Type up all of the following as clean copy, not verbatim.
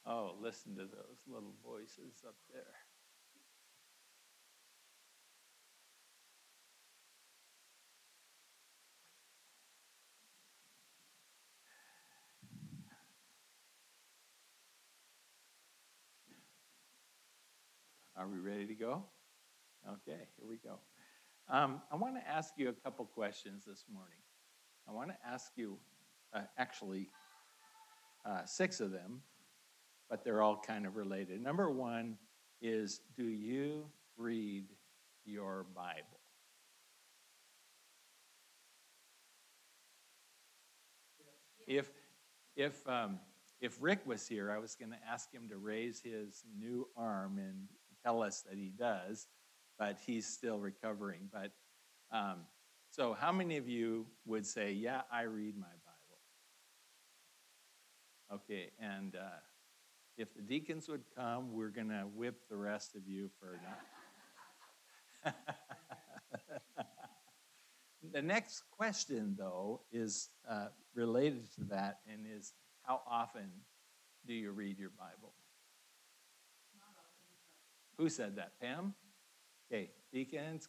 Oh, listen to those little voices up there. Are we ready to go? Okay, here we go. I want to ask you a couple questions this morning. I want to ask you, actually, 6 of them, but they're all kind of related. Number 1 is, do you read your Bible? If if Rick was here, I was going to ask him to raise his new arm and tell us that he does, but he's still recovering. But so, how many of you would say, "Yeah, I read my Bible"? Okay, and if the deacons would come, we're going to whip the rest of you for not. The next question, though, is related to that, and is, how often do you read your Bible? Who said that? Pam? Okay, deacons?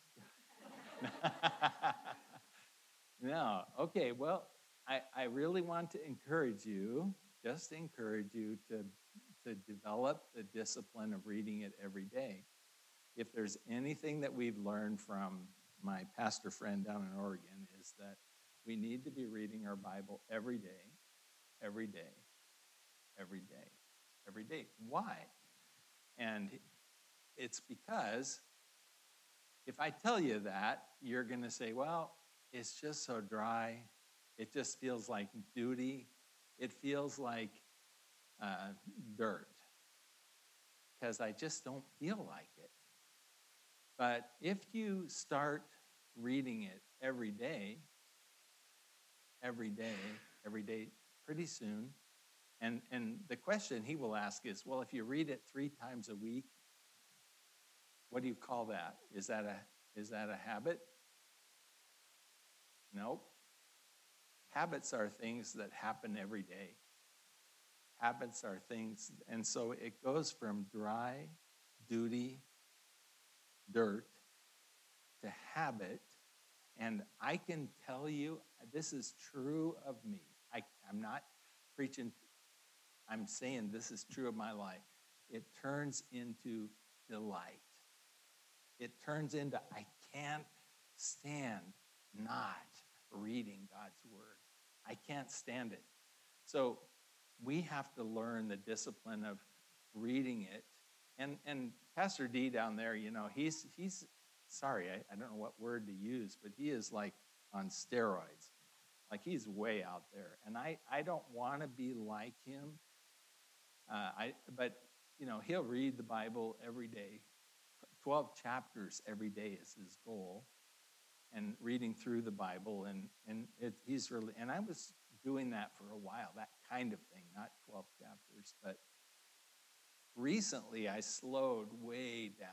No. Okay, well, I really want to encourage you, just encourage you to develop the discipline of reading it every day. If there's anything that we've learned from my pastor friend down in Oregon, is that we need to be reading our Bible every day, every day, every day, every day. Why? And it's because if I tell you that, you're going to say, well, it's just so dry. It just feels like duty. It feels like dirt, because I just don't feel like it. But if you start reading it every day, every day, every day, pretty soon, and the question he will ask is, well, if you read it 3 times a week, what do you call that? Is that a habit? Nope. Habits are things that happen every day. Habits are things, and so it goes from dry, duty, dirt, to habit. And I can tell you, this is true of me. I'm not preaching, I'm saying this is true of my life. It turns into delight. It turns into, I can't stand not reading God's word. I can't stand it. So we have to learn the discipline of reading it. And Pastor D down there, he's sorry, I don't know what word to use, but he is like on steroids. Like, he's way out there. And I don't want to be like him. But he'll read the Bible every day. 12 chapters every day is his goal. And reading through the Bible, he's really, and I was doing that for a while, that kind of thing, not 12 chapters, but recently I slowed way down.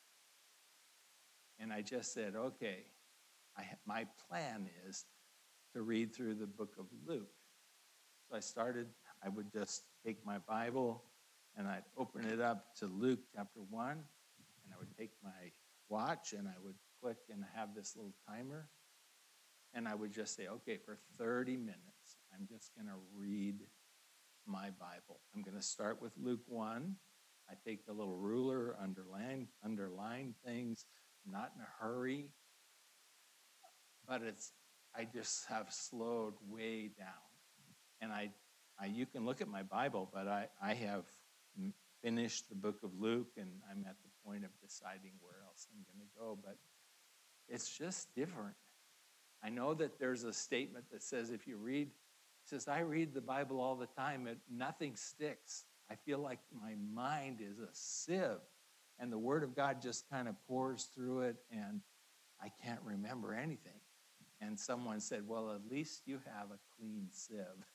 And I just said, okay, my plan is to read through the book of Luke. So I would just take my Bible and I'd open it up to Luke chapter 1, and I would take my watch and I would click and have this little timer. And I would just say, okay, for 30 minutes, I'm just going to read my Bible. I'm going to start with Luke 1. I take the little ruler, underline things. I'm not in a hurry. But I just have slowed way down. And you can look at my Bible, but I have finished the book of Luke, and I'm at the point of deciding where else I'm going to go. But it's just different. I know that there's a statement that says if you read, it says, I read the Bible all the time, nothing sticks. I feel like my mind is a sieve, and the Word of God just kind of pours through it, and I can't remember anything. And someone said, well, at least you have a clean sieve.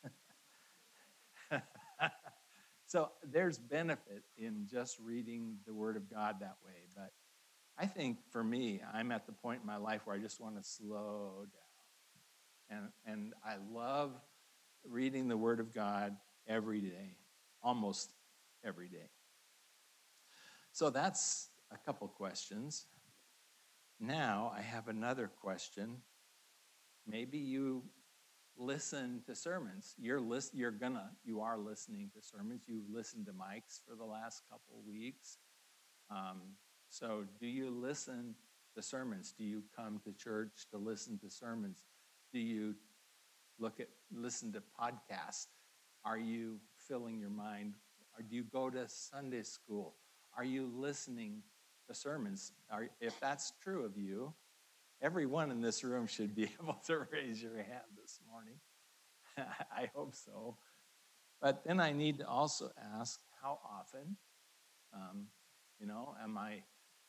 So there's benefit in just reading the Word of God that way. But I think for me, I'm at the point in my life where I just want to slow down. And I love reading the Word of God every day, almost every day. So that's a couple questions. Now I have another question. Maybe you listen to sermons. You are listening to sermons. You've listened to Mike's for the last couple weeks. So do you listen to sermons? Do you come to church to listen to sermons? Do you listen to podcasts? Are you filling your mind? Or do you go to Sunday school? Are you listening to sermons? If that's true of you, everyone in this room should be able to raise your hand this morning. I hope so. But then I need to also ask, how often? Am I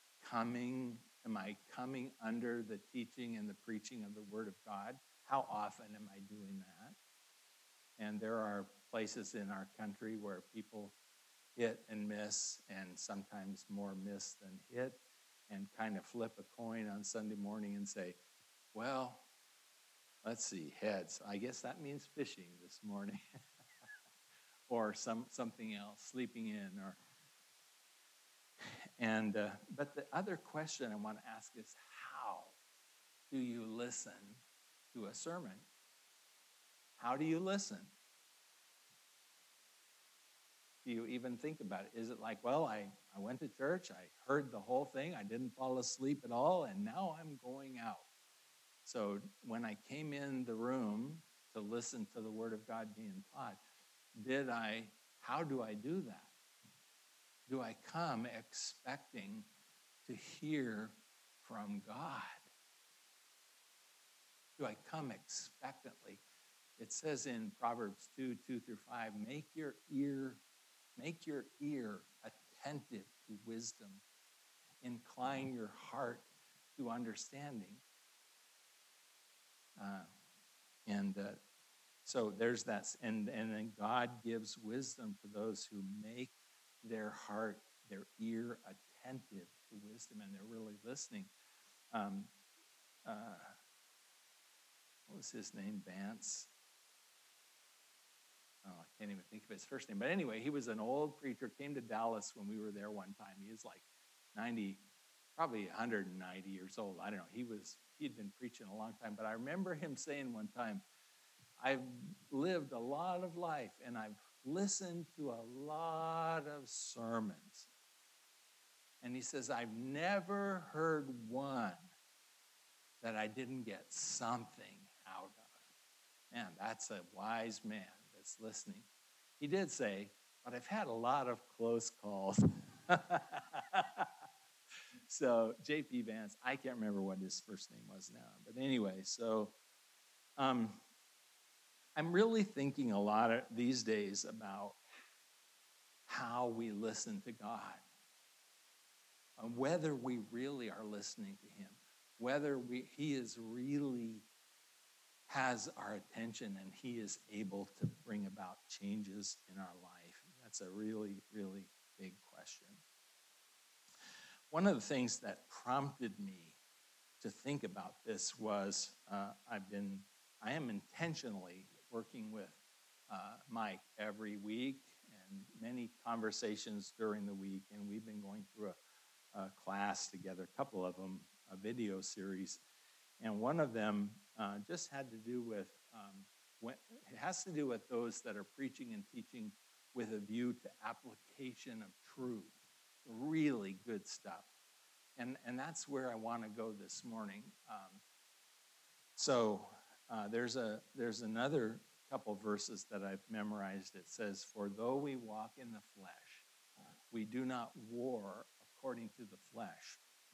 coming under the teaching and the preaching of the Word of God? How often am I doing that? And there are places in our country where people hit and miss, and sometimes more miss than hit, and kind of flip a coin on Sunday morning and say, well, let's see, heads. I guess that means fishing this morning. Or something else, sleeping in. But the other question I want to ask is, how do you listen to a sermon? How do you listen? Do you even think about it? Is it like, well, I went to church, I heard the whole thing, I didn't fall asleep at all, and now I'm going out. So when I came in the room to listen to the Word of God being taught, how do I do that? Do I come expecting to hear from God? Do I come expectantly? It says in Proverbs 2:2-5, make your ear attentive to wisdom. Incline your heart to understanding. So there's that, and then God gives wisdom to those who make their ear attentive to wisdom, and they're really listening. What was his name? Vance? Oh, I can't even think of his first name. But anyway, he was an old preacher, came to Dallas when we were there one time. He was like 90, probably 190 years old. I don't know. He'd been preaching a long time. But I remember him saying one time, I've lived a lot of life, and I've listened to a lot of sermons. And he says, I've never heard one that I didn't get something out of. Man, that's a wise man that's listening. He did say, but I've had a lot of close calls. So J.P. Vance, I can't remember what his first name was now. But anyway, so I'm really thinking a lot these days about how we listen to God, whether we really are listening to him, whether he is really has our attention and he is able to bring about changes in our life. That's a really, really big question. One of the things that prompted me to think about this was I am intentionally working with Mike every week and many conversations during the week, and we've been going through a class together, a couple of them, a video series, and one of them just had to do with, it has to do with those that are preaching and teaching with a view to application of truth. Really good stuff. And that's where I want to go this morning. There's another couple verses that I've memorized. It says, for though we walk in the flesh, we do not war according to the flesh.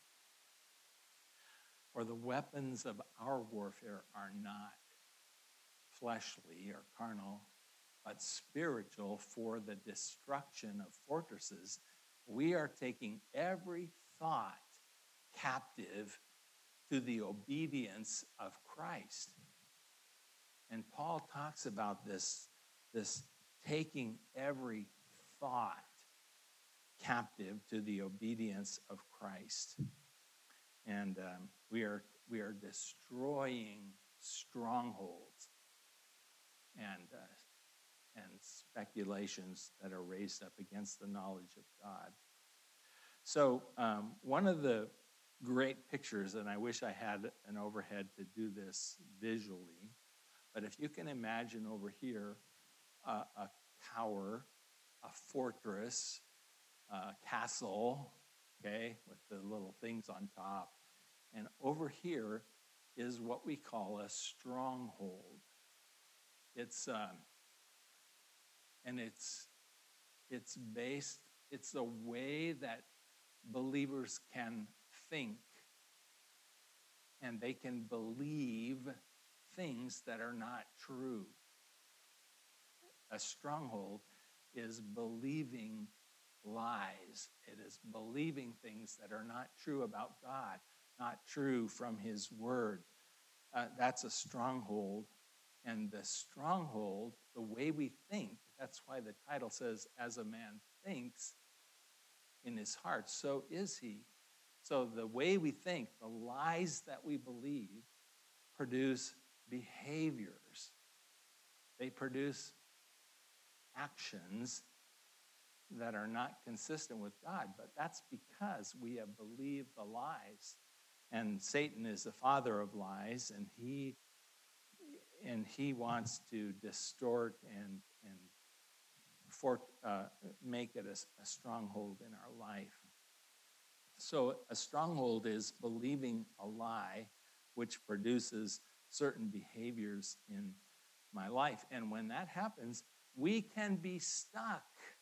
For the weapons of our warfare are not fleshly or carnal, but spiritual, for the destruction of fortresses. We are taking every thought captive to the obedience of Christ. And Paul talks about this taking every thought captive to the obedience of Christ. And we are destroying strongholds and speculations that are raised up against the knowledge of God. So one of the great pictures, and I wish I had an overhead to do this visually, but if you can imagine over here a tower, a fortress, a castle, okay, with the little things on top. And over here is what we call a stronghold. It's based, it's a way that believers can think, and they can believe things that are not true. A stronghold is believing lies. It is believing things that are not true about God, not true from his word. That's a stronghold. And the stronghold, the way we think, that's why the title says, as a man thinks in his heart, so is he. So the way we think, the lies that we believe, produce behaviors. They produce actions that are not consistent with God. But that's because we have believed the lies. And Satan is the father of lies, and he wants to distort and make it a stronghold in our life. So a stronghold is believing a lie, which produces certain behaviors in my life. And when that happens, we can be stuck.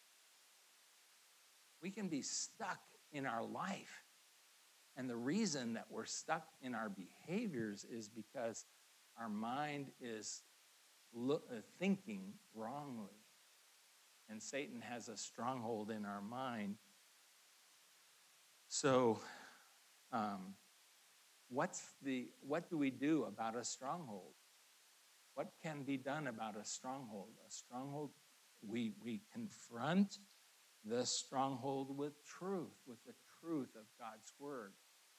We can be stuck in our life. And the reason that we're stuck in our behaviors is because our mind is thinking wrongly. And Satan has a stronghold in our mind. So what do we do about a stronghold? What can be done about a stronghold? A stronghold, we confront the stronghold with truth, with the truth of God's word.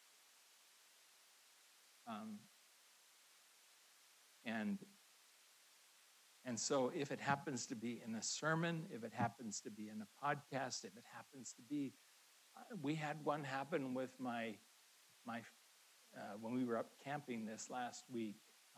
And so if it happens to be in a sermon, if it happens to be in a podcast, if it happens to be, we had one happen with my when we were up camping this last week.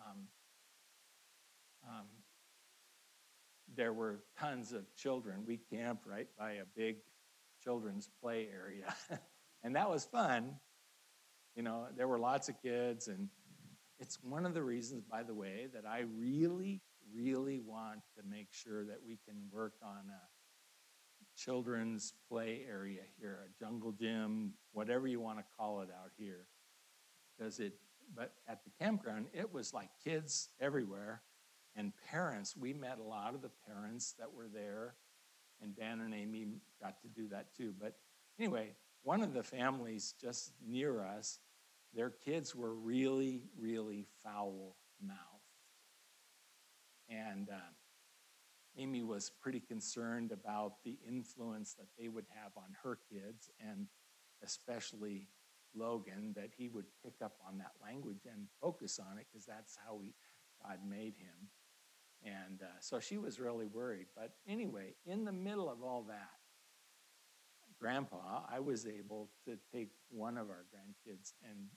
There were tons of children. We camped right by a big children's play area. And that was fun. You know, there were lots of kids. And it's one of the reasons, by the way, that I really, really want to make sure that we can work on a children's play area here, a jungle gym, whatever you want to call it out here. But at the campground, it was like kids everywhere. And parents, we met a lot of the parents that were there, and Dan and Amy got to do that too. But anyway, one of the families just near us, their kids were really, really foul-mouthed. And Amy was pretty concerned about the influence that they would have on her kids, and especially Logan, that he would pick up on that language and focus on it, because that's how God made him. And so she was really worried. But anyway, in the middle of all that, Grandpa, I was able to take one of our grandkids and,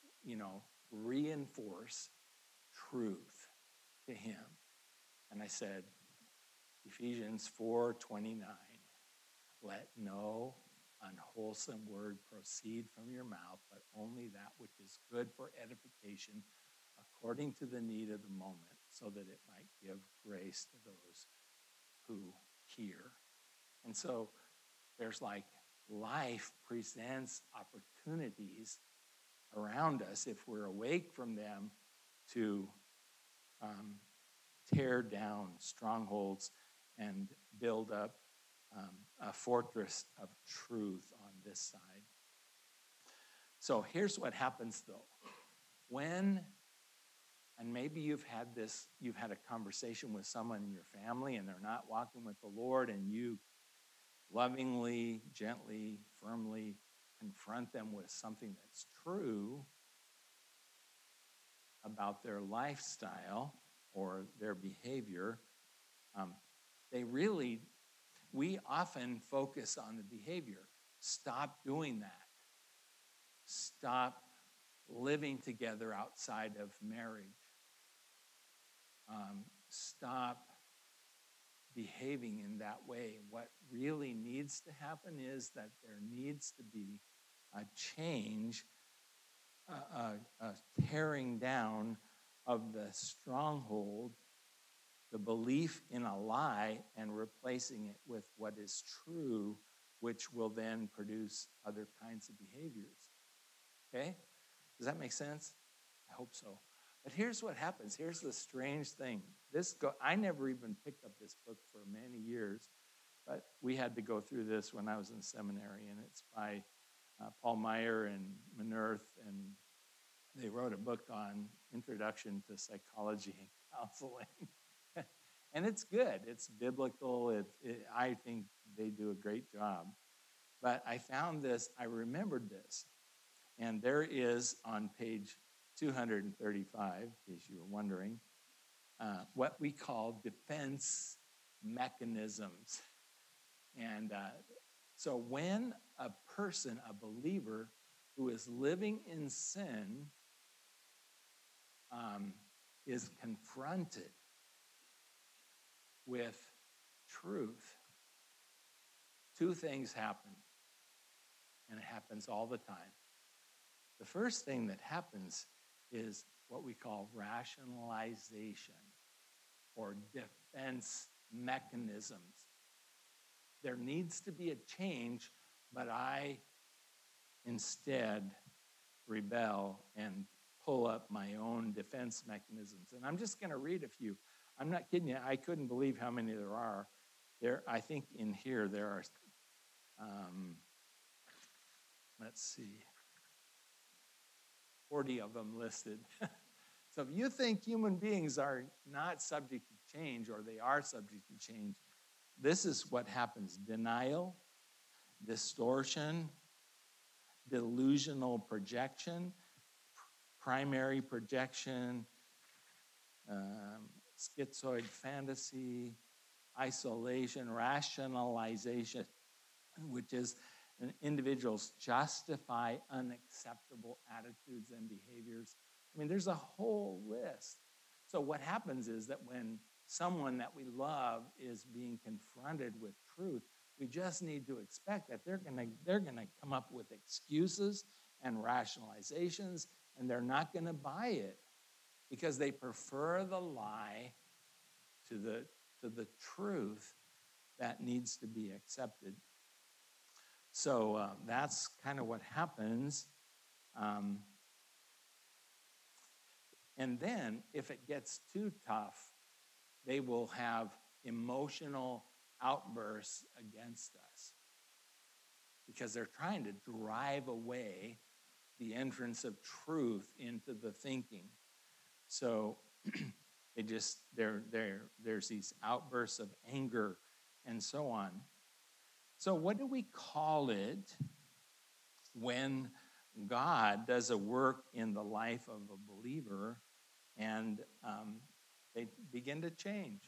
reinforce truth to him. And I said, Ephesians 4:29, let no unwholesome word proceed from your mouth, but only that which is good for edification according to the need of the moment, so that it might give grace to those who hear. And so there's life presents opportunities around us, if we're awake from them, to tear down strongholds and build up a fortress of truth on this side. So here's what happens, though. And maybe you've had a conversation with someone in your family and they're not walking with the Lord, and you lovingly, gently, firmly confront them with something that's true about their lifestyle or their behavior. we often focus on the behavior. Stop doing that. Stop living together outside of marriage. Stop behaving in that way. What really needs to happen is that there needs to be a change, a tearing down of the stronghold, the belief in a lie, and replacing it with what is true, which will then produce other kinds of behaviors. Okay? Does that make sense? I hope so. But here's what happens. Here's the strange thing. I never even picked up this book for many years, but we had to go through this when I was in seminary, and it's by Paul Meyer and Manerth, and they wrote a book on Introduction to Psychology and Counseling. And it's good. It's biblical. I think they do a great job. But I found this, I remembered this, and there is on page 235, in case you were wondering, what we call defense mechanisms. And so when a person, a believer, who is living in sin is confronted with truth, two things happen, and it happens all the time. The first thing that happens is what we call rationalization or defense mechanisms. There needs to be a change, but I instead rebel and pull up my own defense mechanisms. And I'm just going to read a few. I'm not kidding you. I couldn't believe how many there are. I think in here there are, let's see, 40 of them listed. So if you think human beings are not subject to change, or they are subject to change, this is what happens. Denial, distortion, delusional projection, primary projection, schizoid fantasy, isolation, rationalization, which is individuals justify unacceptable attitudes and behaviors. I mean, there's a whole list. So what happens is that when someone that we love is being confronted with truth, we just need to expect that they're gonna come up with excuses and rationalizations, and they're not gonna buy it because they prefer the lie to the truth that needs to be accepted. So that's kind of what happens. And then if it gets too tough, they will have emotional outbursts against us because they're trying to drive away the entrance of truth into the thinking. So there's these outbursts of anger and so on. So what do we call it when God does a work in the life of a believer and they begin to change?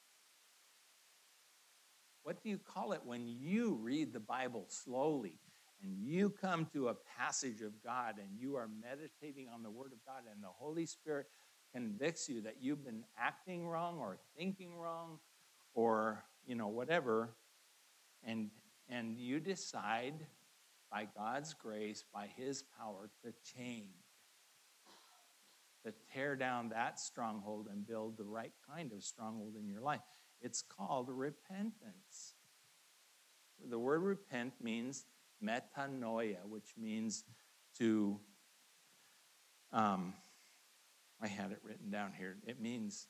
What do you call it when you read the Bible slowly and you come to a passage of God and you are meditating on the Word of God and the Holy Spirit convicts you that you've been acting wrong or thinking wrong or, whatever, and you decide by God's grace, by His power, to change, to tear down that stronghold and build the right kind of stronghold in your life. It's called repentance. The word repent means metanoia, which means to, I had it written down here. It means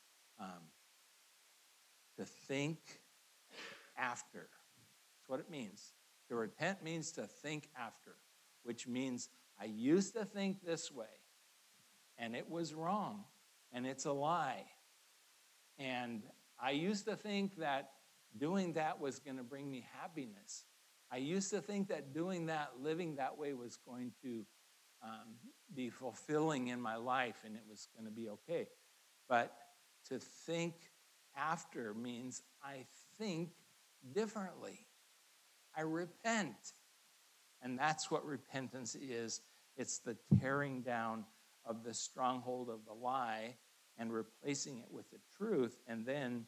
to think after. That's what it means. To repent means to think after, which means I used to think this way, and it was wrong, and it's a lie. And I used to think that doing that was going to bring me happiness. I used to think that doing that, living that way was going to be fulfilling in my life and it was going to be okay. But to think after means I think differently. I repent. And that's what repentance is. It's the tearing down of the stronghold of the lie and replacing it with the truth. And then,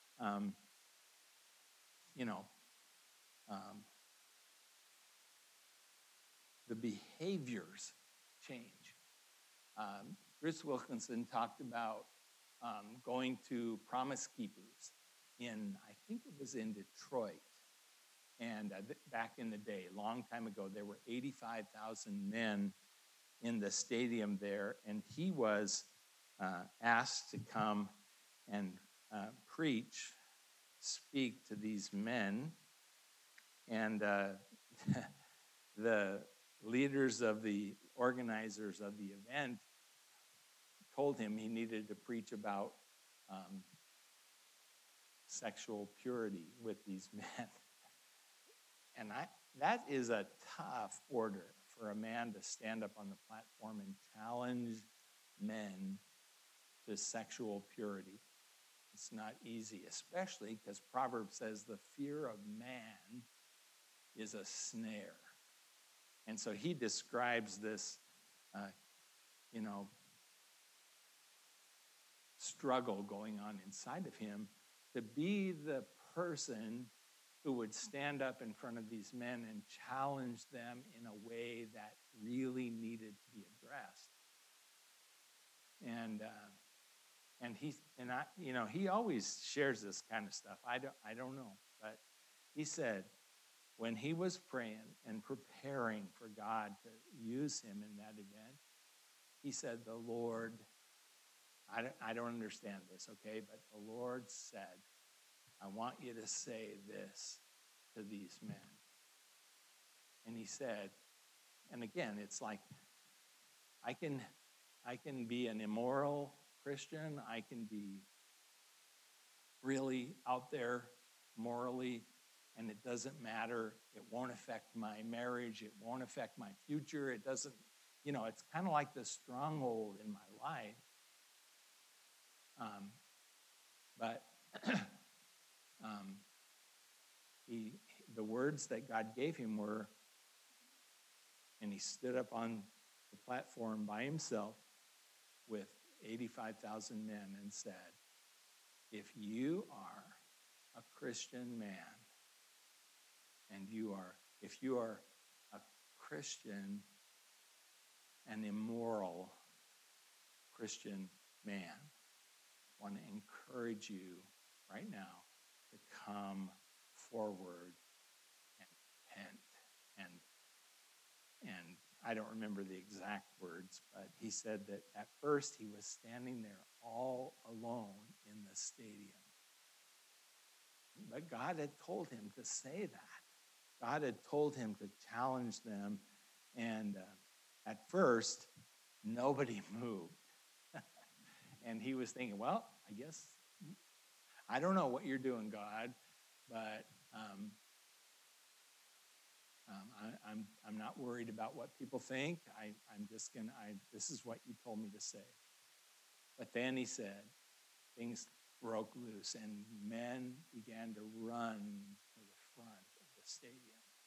the behaviors change. Bruce Wilkinson talked about going to Promise Keepers I think it was in Detroit. And back in the day, a long time ago, there were 85,000 men in the stadium there. And he was asked to come and speak to these men. And the leaders of the organizers of the event told him he needed to preach about sexual purity with these men. And that is a tough order for a man to stand up on the platform and challenge men to sexual purity. It's not easy, especially because Proverbs says the fear of man is a snare. And so he describes this, struggle going on inside of him to be the person who would stand up in front of these men and challenge them in a way that really needed to be addressed. He always shares this kind of stuff. I don't know, but he said when he was praying and preparing for God to use him in that event, he said, the Lord, I don't understand this, okay, but the Lord said, I want you to say this to these men. And he said, and again, it's like, I can be an immoral Christian. I can be really out there morally, and it doesn't matter. It won't affect my marriage. It won't affect my future. It doesn't, it's kind of like the stronghold in my life. But the words that God gave him were, and he stood up on the platform by himself with 85,000 men and said, if you are a Christian man, and if you are a Christian, an immoral Christian man, I want to encourage you right now to come forward and repent. And I don't remember the exact words, but he said that at first he was standing there all alone in the stadium. But God had told him to say that. God had told him to challenge them. And at first, nobody moved. And he was thinking, well, I guess, I don't know what you're doing, God, but I'm not worried about what people think. This is what you told me to say. But then he said, things broke loose, and men began to run to the front of the stadium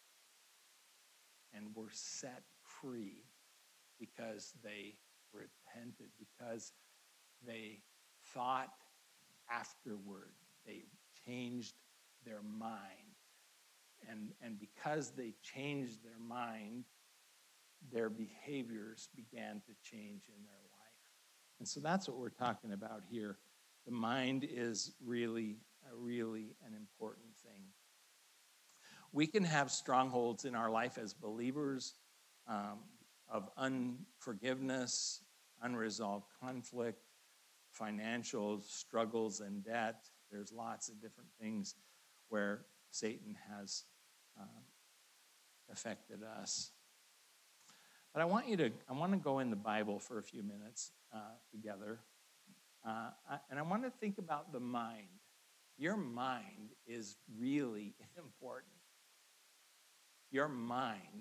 and were set free because they repented, because they thought afterward. They changed their mind. And because they changed their mind, their behaviors began to change in their life. And so that's what we're talking about here. The mind is really an important thing. We can have strongholds in our life as believers of unforgiveness, unresolved conflict, financial struggles and debt. There's lots of different things where Satan has affected us. But I want to go in the Bible for a few minutes together. And I want to think about the mind. Your mind is really important. Your mind.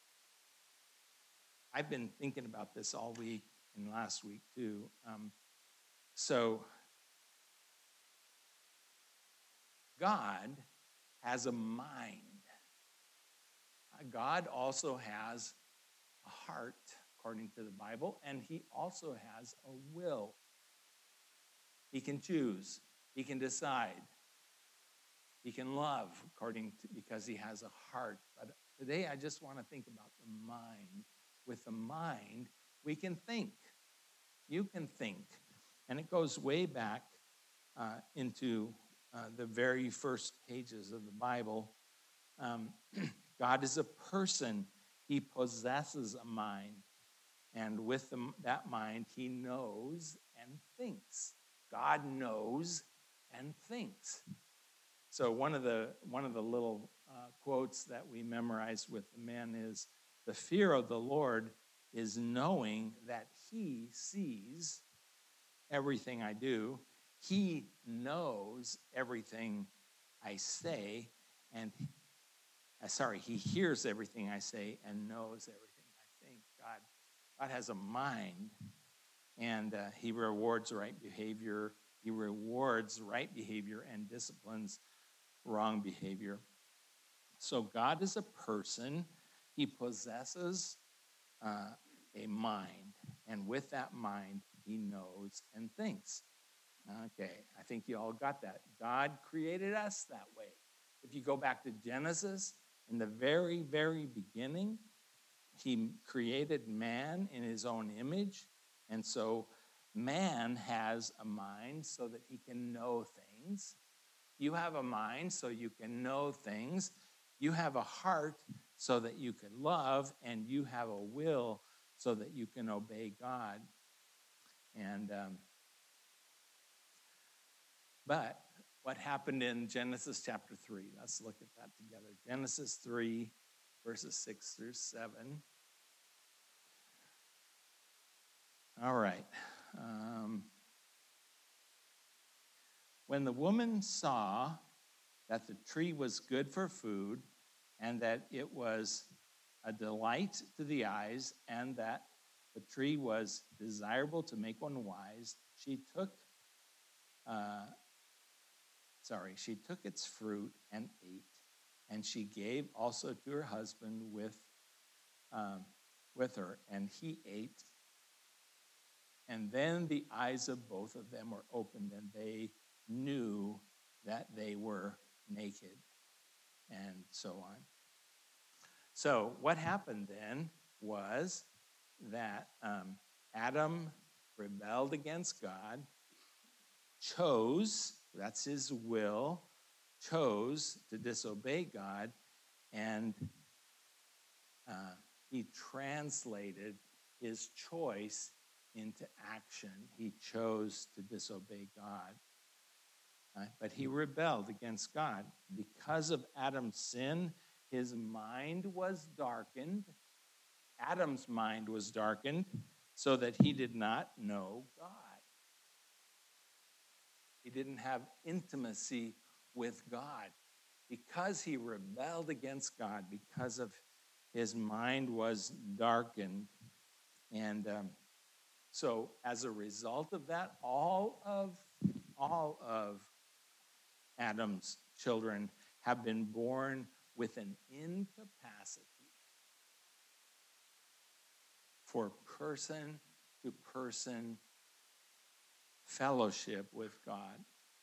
I've been thinking about this all week and last week too. So God has a mind. God also has a heart, according to the Bible, and he also has a will. He can choose. He can decide. He can love because he has a heart. But today I just want to think about the mind. With the mind, we can think. You can think. And it goes way back into the very first pages of the Bible. God is a person. He possesses a mind. And with that mind, he knows and thinks. God knows and thinks. So one of the little quotes that we memorized with the men is, the fear of the Lord is knowing that he sees everything I do. He knows everything I say, and he hears everything I say and knows everything I think. God has a mind, and he rewards right behavior. He rewards right behavior and disciplines wrong behavior. So God is a person. He possesses a mind, and with that mind, he knows and thinks. Okay, I think you all got that. God created us that way. If you go back to Genesis, in the very, very beginning, he created man in his own image, and so man has a mind so that he can know things. You have a mind so you can know things. You have a heart so that you can love, and you have a will so that you can obey God. And but what happened in Genesis chapter 3? Let's look at that together. Genesis 3, verses 6 through 7. All right. When the woman saw that the tree was good for food, and that it was a delight to the eyes, and that the tree was desirable to make one wise, she took its fruit and ate, and she gave also to her husband with her, and he ate. And then the eyes of both of them were opened, and they knew that they were naked, and so on. So what happened then was that Adam rebelled against God, that's his will, chose to disobey God, and he translated his choice into action. He chose to disobey God. But he rebelled against God. Because of Adam's sin, his mind was darkened. Adam's mind was darkened so that he did not know God. He didn't have intimacy with God. Because he rebelled against God, because of his mind was darkened. And so as a result of that, all of Adam's children have been born with an incapacity for person-to-person fellowship with God.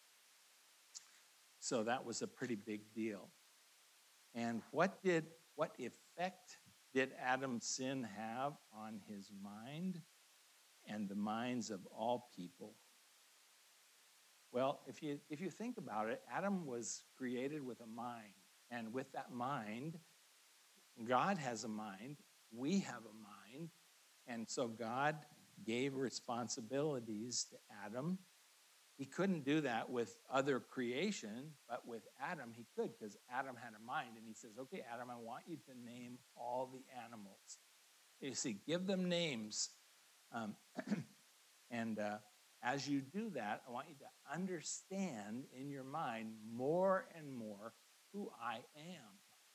So that was a pretty big deal. And what effect did Adam's sin have on his mind and the minds of all people? Well, if you think about it, Adam was created with a mind. And with that mind, God has a mind, we have a mind, and so God gave responsibilities to Adam. He couldn't do that with other creation, but with Adam he could, because Adam had a mind, and he says, okay, Adam, I want you to name all the animals. You see, give them names. And as you do that, I want you to understand in your mind more and more who I am.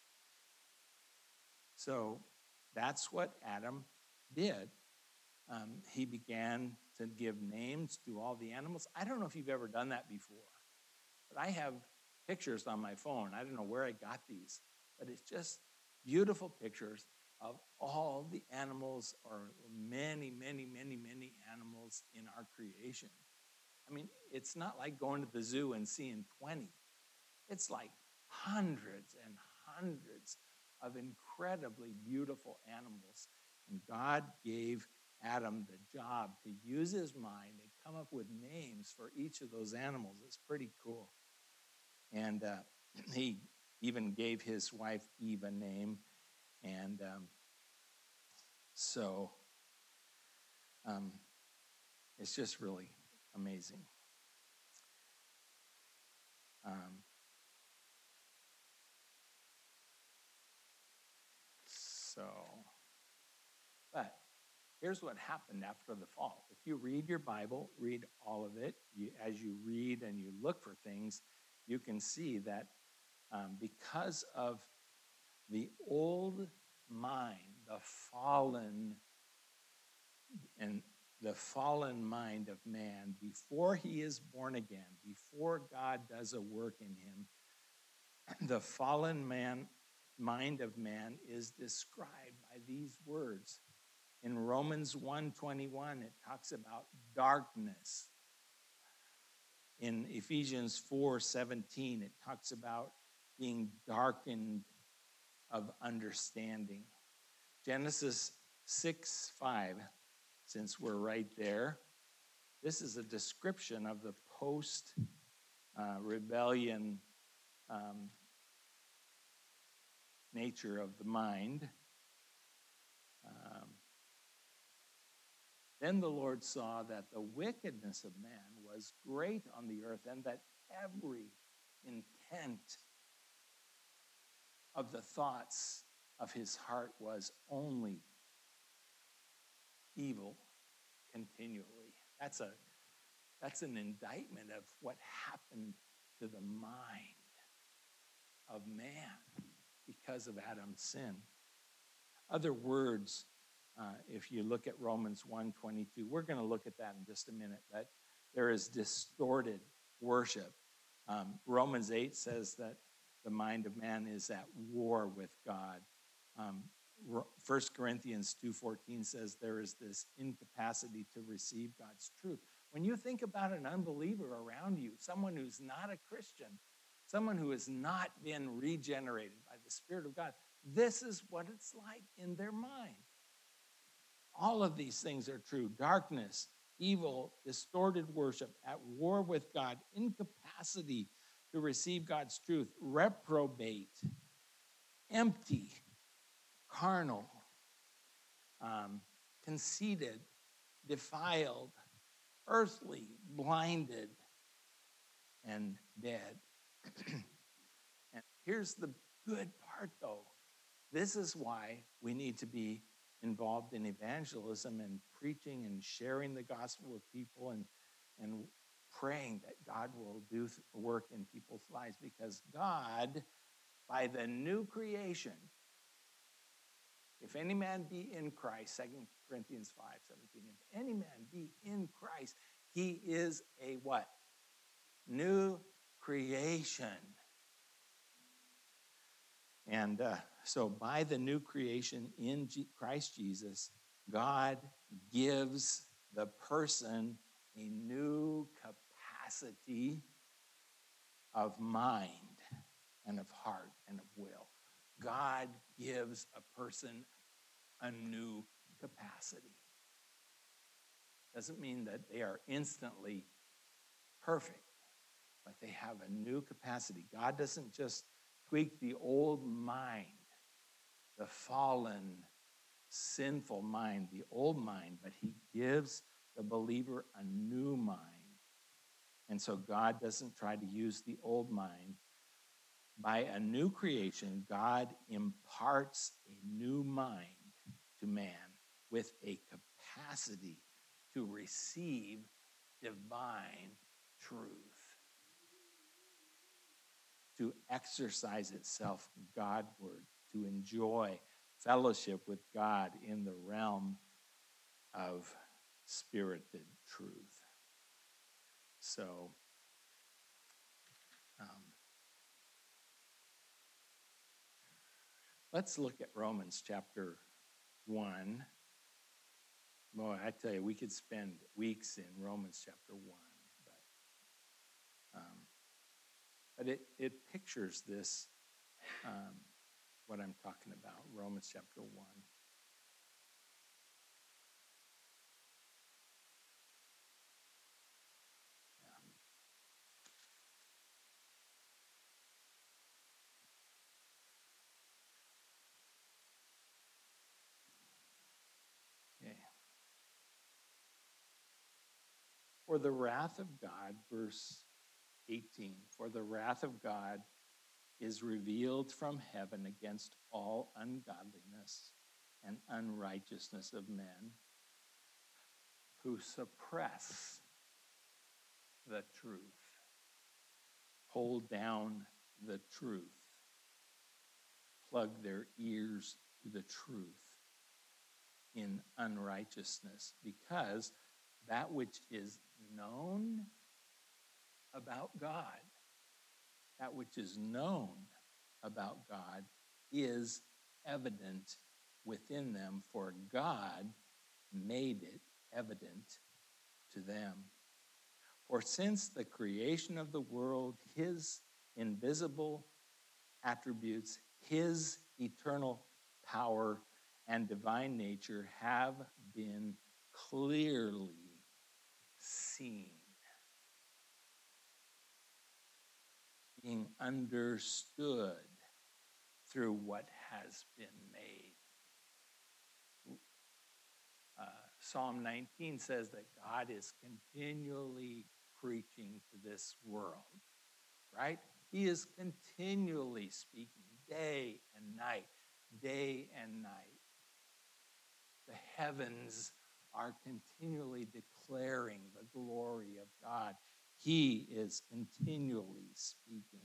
So that's what Adam did. He began to give names to all the animals. I don't know if you've ever done that before, but I have pictures on my phone. I don't know where I got these, but it's just beautiful pictures of all the animals, or many, many, many, many animals in our creation. I mean, it's not like going to the zoo and seeing 20. It's like hundreds and hundreds of incredibly beautiful animals. And God gave Adam the job to use his mind and come up with names for each of those animals. It's pretty cool. And he even gave his wife Eve a name. And so it's just really amazing. But here's what happened after the fall. If you read your Bible, read all of it. As you read and you look for things, you can see that because of the old mind, the fallen mind of man, before he is born again, before God does a work in him, the fallen mind of man is described by these words. In Romans 1:21, it talks about darkness. In Ephesians 4:17, it talks about being darkened of understanding. Genesis 6:5, since we're right there, this is a description of the post-rebellion nature of the mind. Then the Lord saw that the wickedness of man was great on the earth, and that every intent of the thoughts of his heart was only evil continually. That's an indictment of what happened to the mind of man because of Adam's sin. Other words, if you look at Romans 1:22, we're going to look at that in just a minute, but there is distorted worship. Romans 8 says that the mind of man is at war with God. 1 Corinthians 2:14 says there is this incapacity to receive God's truth. When you think about an unbeliever around you, someone who's not a Christian, someone who has not been regenerated by the Spirit of God, this is what it's like in their mind. All of these things are true. Darkness, evil, distorted worship, at war with God, incapacity to receive God's truth, reprobate, empty, carnal, conceited, defiled, earthly, blinded, and dead. And here's the good part, though. This is why we need to be involved in evangelism and preaching and sharing the gospel with people and praying that God will do work in people's lives, because God, by the new creation, if any man be in Christ, 2 Corinthians 5:17, if any man be in Christ, he is a what? New creation. And so by the new creation in Christ Jesus, God gives the person a new capacity of mind and of heart and of will. God gives a person a new capacity. Doesn't mean that they are instantly perfect, but they have a new capacity. God doesn't just tweak the old mind, the fallen, sinful mind, the old mind, but he gives the believer a new mind. And so God doesn't try to use the old mind. By a new creation, God imparts a new mind to man with a capacity to receive divine truth, to exercise itself Godward, to enjoy fellowship with God in the realm of spirited truth. So, let's look at Romans chapter 1. Boy, I tell you, we could spend weeks in Romans chapter 1. But it pictures this, what I'm talking about, Romans chapter 1. Okay. For the wrath of God, verse 18, for the wrath of God is revealed from heaven against all ungodliness and unrighteousness of men who suppress the truth, hold down the truth, plug their ears to the truth in unrighteousness, because that which is known about God, that which is known about God is evident within them, for God made it evident to them. For since the creation of the world, his invisible attributes, his eternal power and divine nature have been clearly seen, being understood through what has been made. Psalm 19 says that God is continually preaching to this world, right? He is continually speaking day and night, day and night. The heavens are continually declaring the glory of God. He is continually speaking.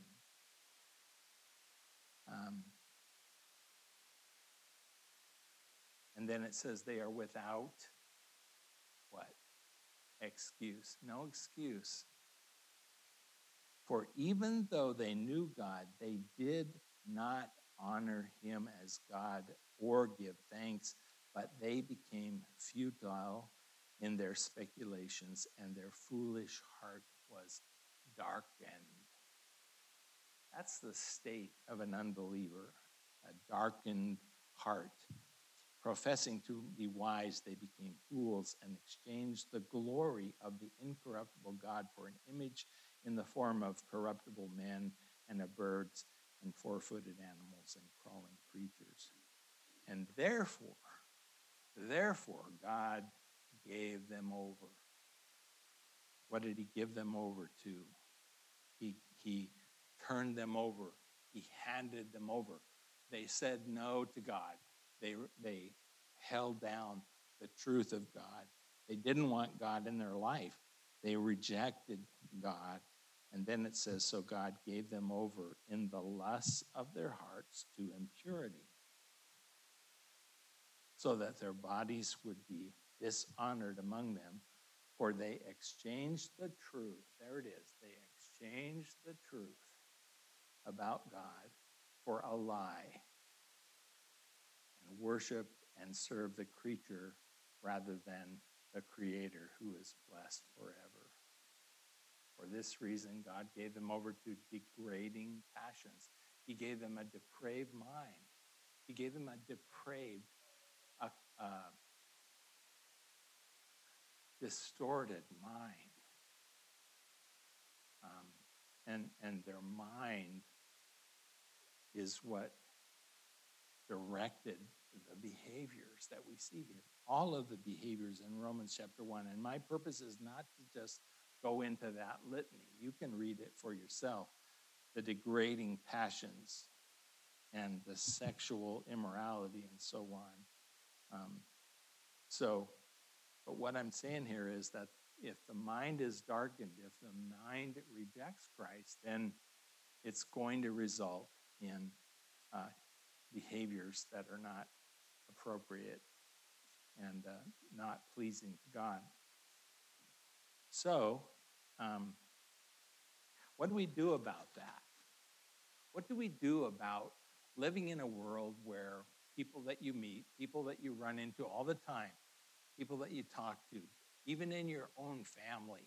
And then it says they are without what? Excuse. No excuse. For even though they knew God, they did not honor him as God or give thanks, but they became futile in their speculations, and their foolish heart was darkened. That's the state of an unbeliever, a darkened heart. Professing to be wise, they became fools and exchanged the glory of the incorruptible God for an image in the form of corruptible men and of birds and four-footed animals and crawling creatures. And therefore, God gave them over. What did he give them over to? He turned them over. He handed them over. They said no to God. They held down the truth of God. They didn't want God in their life. They rejected God. And then it says, so God gave them over in the lusts of their hearts to impurity, so that their bodies would be dishonored among them. For they exchanged the truth. There it is. They exchanged the truth about God for a lie, and worshiped and served the creature rather than the Creator, who is blessed forever. For this reason, God gave them over to degrading passions. He gave them a depraved mind. He gave them a depraved, distorted mind. And their mind is what directed the behaviors that we see here. All of the behaviors in Romans chapter 1. And my purpose is not to just go into that litany. You can read it for yourself. The degrading passions and the sexual immorality and so on. But what I'm saying here is that if the mind is darkened, if the mind rejects Christ, then it's going to result in behaviors that are not appropriate and not pleasing to God. So, what do we do about that? What do we do about living in a world where people that you meet, people that you run into all the time, people that you talk to, even in your own family,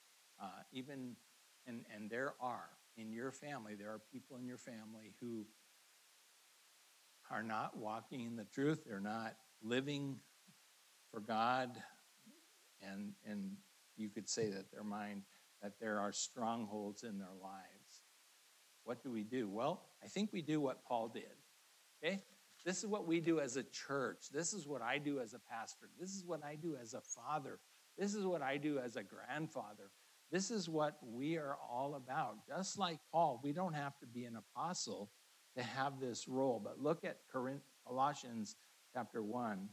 and there are in your family, there are people in your family who are not walking in the truth. They're not living for God, and you could say that that there are strongholds in their lives. What do we do? Well, I think we do what Paul did. Okay? This is what we do as a church. This is what I do as a pastor. This is what I do as a father. This is what I do as a grandfather. This is what we are all about. Just like Paul, we don't have to be an apostle to have this role. But look at Colossians chapter 1.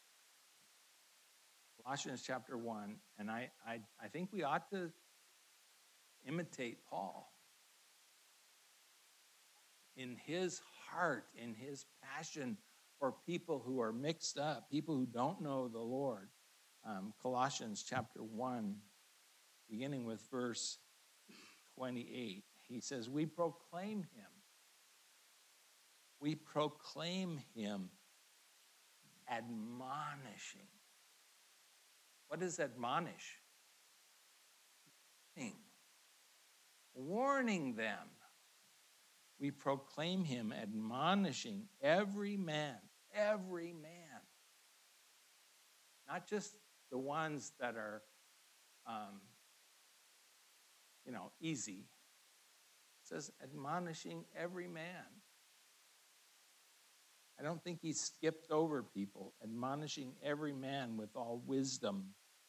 Colossians chapter 1, and I think we ought to imitate Paul in his heart, in his passion for people who are mixed up, people who don't know the Lord. Colossians chapter 1, beginning with verse 28, he says, we proclaim him. We proclaim him, admonishing. What is admonish? Warning them. We proclaim him, admonishing every man, not just the ones that are, easy. It says admonishing every man. I don't think he skipped over people, admonishing every man with all wisdom,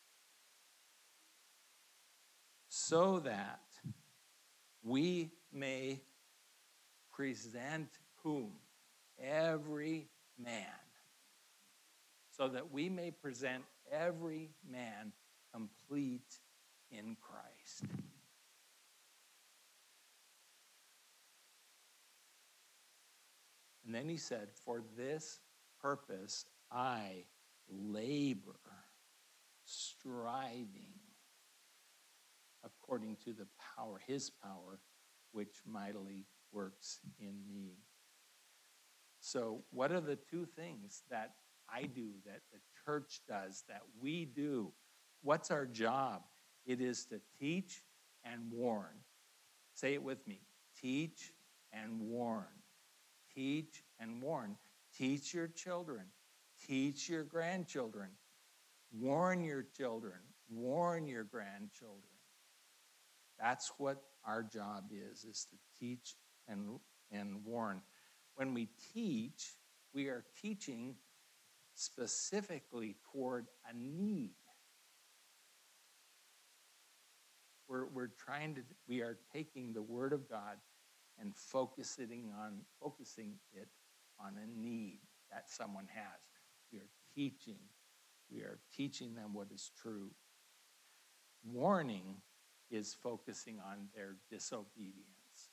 so that we may present whom? Every man. So that we may present every man complete in Christ. And then he said, for this purpose I labor, striving, according to the power, his power, which mightily works in me. So what are the two things that I do, that the church does, that we do? What's our job? It is to teach and warn. Say it with me. Teach and warn. Teach and warn. Teach your children. Teach your grandchildren. Warn your children. Warn your grandchildren. That's what our job is to teach and warn. When we teach, we are teaching specifically toward a need. We are taking the Word of God and focusing it on a need that someone has. We are teaching them what is true. Warning is focusing on their disobedience.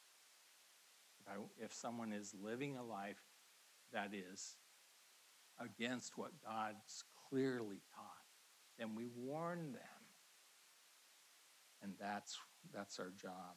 If someone is living a life that is against what God's clearly taught, then we warn them. And that's our job.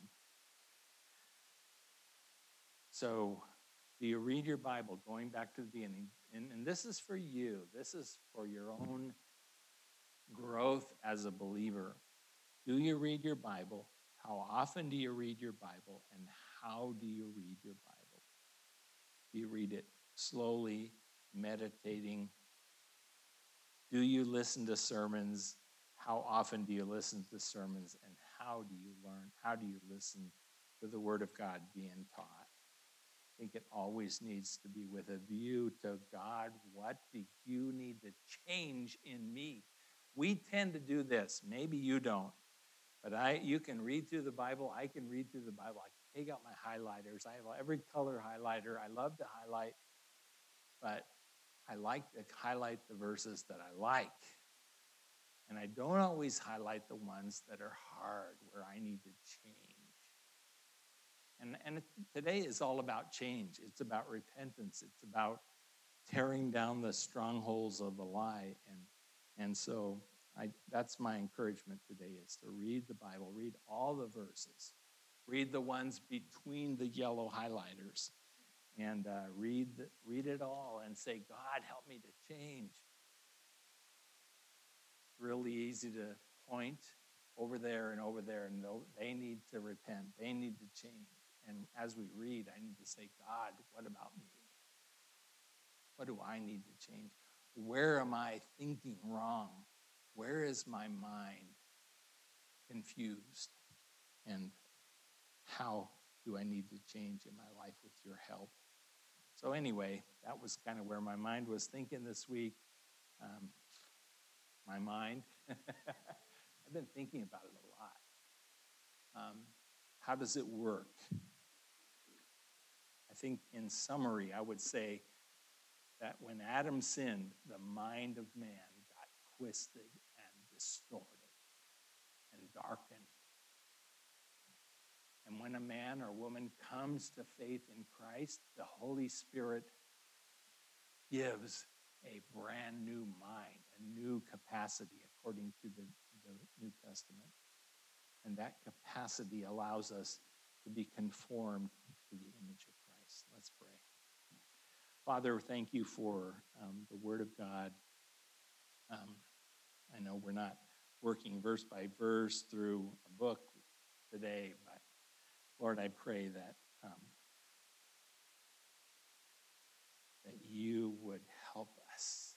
So, do you read your Bible? Going back to the beginning. And this is for you. This is for your own growth as a believer. Do you read your Bible? How often do you read your Bible? And how do you read your Bible? Do you read it slowly, meditating? Do you listen to sermons? How often do you listen to sermons? And how do you learn? How do you listen to the Word of God being taught? I think it always needs to be with a view to God. What do you need to change in me? We tend to do this. Maybe you don't. But you can read through the Bible. I can read through the Bible. I can take out my highlighters. I have every color highlighter. I love to highlight. But I like to highlight the verses that I like. And I don't always highlight the ones that are hard, where I need to change. And today is all about change. It's about repentance. It's about tearing down the strongholds of the lie. And so that's my encouragement today, is to read the Bible, read all the verses, read the ones between the yellow highlighters, and read it all and say, God, help me to change. It's really easy to point over there, and they need to repent. They need to change. And as we read, I need to say, God, what about me? What do I need to change? Where am I thinking wrong? Where is my mind confused? And how do I need to change in my life with your help? So anyway, that was kind of where my mind was thinking this week. My mind, I've been thinking about it a lot. How does it work? I think in summary, I would say that when Adam sinned, the mind of man got twisted and distorted and darkened. And when a man or woman comes to faith in Christ, the Holy Spirit gives a brand new mind, a new capacity, according to the New Testament. And that capacity allows us to be conformed to the image of Christ. Let's pray. Father, thank you for the Word of God. I know we're not working verse by verse through a book today, but Lord, I pray that that you would help us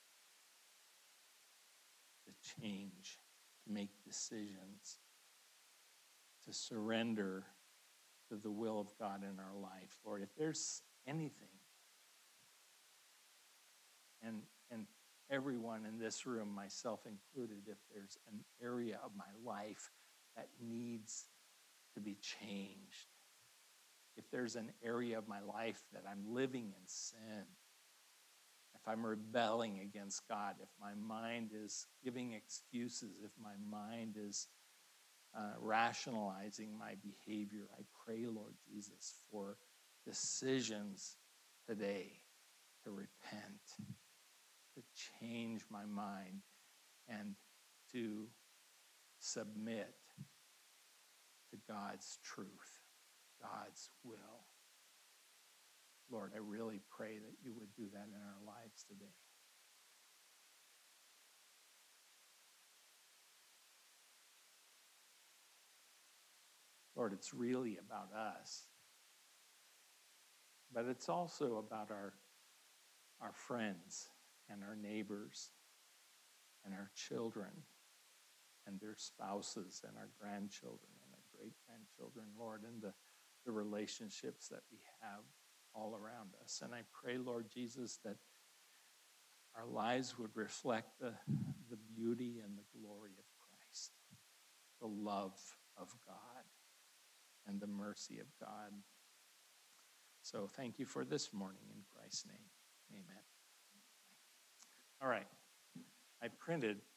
to change, to make decisions, to surrender to the will of God in our life. Lord, if there's anything, and everyone in this room, myself included, if there's an area of my life that needs to be changed, if there's an area of my life that I'm living in sin, if I'm rebelling against God, if my mind is giving excuses, if my mind is rationalizing my behavior, I pray, Lord Jesus, for decisions today to repent, to change my mind, and to submit to God's truth, God's will. Lord, I really pray that you would do that in our lives today. Lord, it's really about us, but it's also about our friends and our neighbors and our children and their spouses and our grandchildren and our great-grandchildren, Lord, and the relationships that we have all around us. And I pray, Lord Jesus, that our lives would reflect the beauty and the glory of Christ, the love of God, and the mercy of God. So thank you for this morning in Christ's name. Amen. All right. I printed